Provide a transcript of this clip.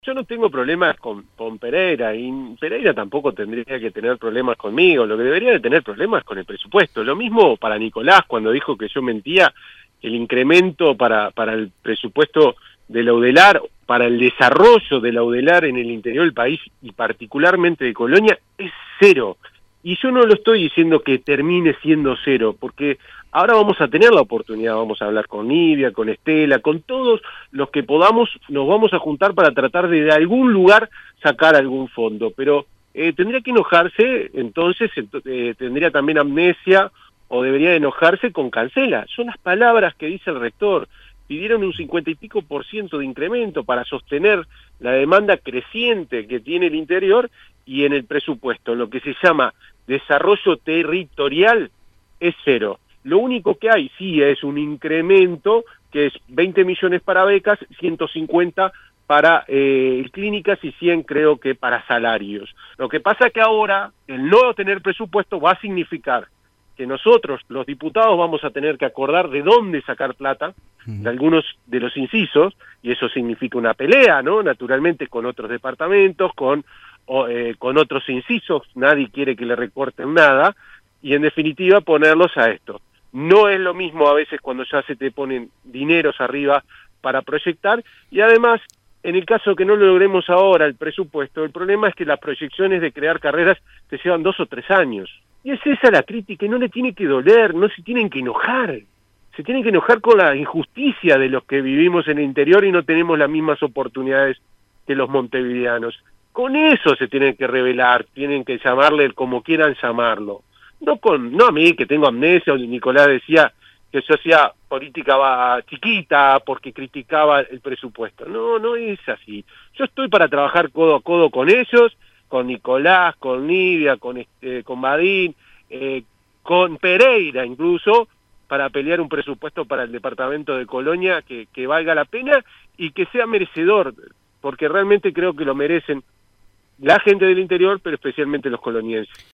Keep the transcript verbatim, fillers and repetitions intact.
Yo no tengo problemas con, con Pereira, y Pereira tampoco tendría que tener problemas conmigo. Lo que debería de tener problemas con el presupuesto. Lo mismo para Nicolás, cuando dijo que yo mentía, el incremento para, para el presupuesto de la UDELAR, para el desarrollo de la UDELAR en el interior del país, y particularmente de Colonia, es cero. Y yo no lo estoy diciendo que termine siendo cero, porque ahora vamos a tener la oportunidad, vamos a hablar con Nidia, con Estela, con todos los que podamos, nos vamos a juntar para tratar de de algún lugar sacar algún fondo, pero eh, tendría que enojarse, entonces ent eh, tendría también amnesia, o debería de enojarse con Cancela. Son las palabras que dice el rector. Pidieron un cincuenta y pico por ciento de incremento para sostener la demanda creciente que tiene el interior, y en el presupuesto, lo que se llama desarrollo territorial, es cero. Lo único que hay sí es un incremento, que es veinte millones para becas, ciento cincuenta para eh, clínicas y cien creo que para salarios. Lo que pasa es que ahora el no tener presupuesto va a significar que nosotros, los diputados, vamos a tener que acordar de dónde sacar plata, de algunos de los incisos, y eso significa una pelea, ¿no? Naturalmente con otros departamentos, con, o, eh, con otros incisos, nadie quiere que le recorten nada, y en definitiva ponerlos a esto. No es lo mismo a veces cuando ya se te ponen dineros arriba para proyectar, y además, en el caso que no lo logremos ahora, el presupuesto, el problema es que las proyecciones de crear carreras te llevan dos o tres años. Y es esa la crítica, y no le tiene que doler, no se tienen que enojar. Se tienen que enojar con la injusticia de los que vivimos en el interior y no tenemos las mismas oportunidades que los montevideanos. Con eso se tienen que rebelar, tienen que llamarle como quieran llamarlo. No con no a mí, que tengo amnesia, o Nicolás decía que yo hacía política va, chiquita porque criticaba el presupuesto. No, no es así. Yo estoy para trabajar codo a codo con ellos, con Nicolás, con Nidia, con, este, con Badín, eh, con Pereira incluso, para pelear un presupuesto para el departamento de Colonia que, que valga la pena y que sea merecedor, porque realmente creo que lo merecen la gente del interior, pero especialmente los colonienses.